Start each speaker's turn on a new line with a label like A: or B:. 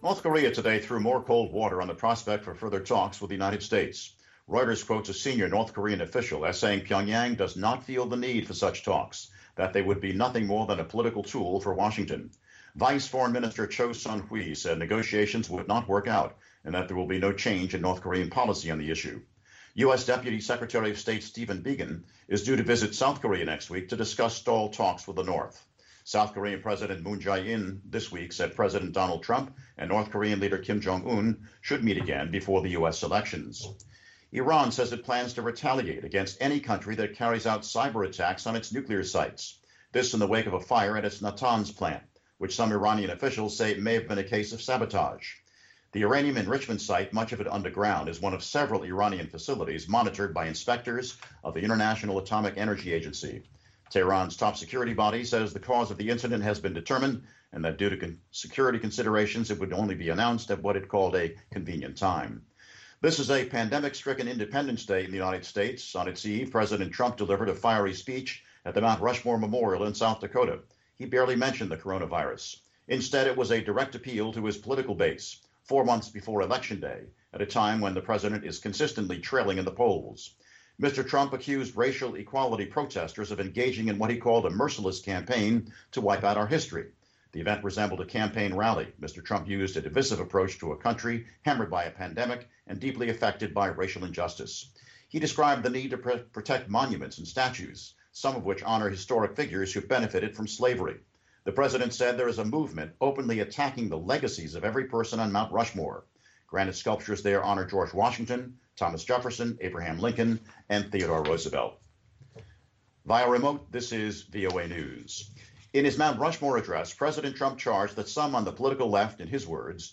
A: North Korea today threw more cold water on the prospect for further talks with the United States. Reuters quotes a senior North Korean official as saying Pyongyang does not feel the need for such talks, that they would be nothing more than a political tool for Washington. Vice Foreign Minister Cho Sun-hui said negotiations would not work out and that there will be no change in North Korean policy on the issue. U.S. Deputy Secretary of State Stephen Biegun is due to visit South Korea next week to discuss stalled talks with the North. South Korean President Moon Jae-in this week said President Donald Trump and North Korean leader Kim Jong-un should meet again before the U.S. elections. Iran says it plans to retaliate against any country that carries out cyber attacks on its nuclear sites. This in the wake of a fire at its Natanz plant, which some Iranian officials say may have been a case of sabotage. The uranium enrichment site, much of it underground, is one of several Iranian facilities monitored by inspectors of the International Atomic Energy Agency. Tehran's top security body says the cause of the incident has been determined and that due to security considerations, it would only be announced at what it called a convenient time. This is a pandemic-stricken Independence Day in the United States. On its eve, President Trump delivered a fiery speech at the Mount Rushmore Memorial in South Dakota. He barely mentioned the coronavirus. Instead, it was a direct appeal to his political base, 4 months before Election Day, at a time when the president is consistently trailing in the polls. Mr. Trump accused racial equality protesters of engaging in what he called a merciless campaign to wipe out our history. The event resembled a campaign rally. Mr. Trump used a divisive approach to a country hammered by a pandemic and deeply affected by racial injustice. He described the need to protect monuments and statues, some of which honor historic figures who benefited from slavery. The president said there is a movement openly attacking the legacies of every person on Mount Rushmore. Granite sculptures there honor George Washington, Thomas Jefferson, Abraham Lincoln, and Theodore Roosevelt. Via remote, this is VOA News. In his Mount Rushmore address, President Trump charged that some on the political left, in his words,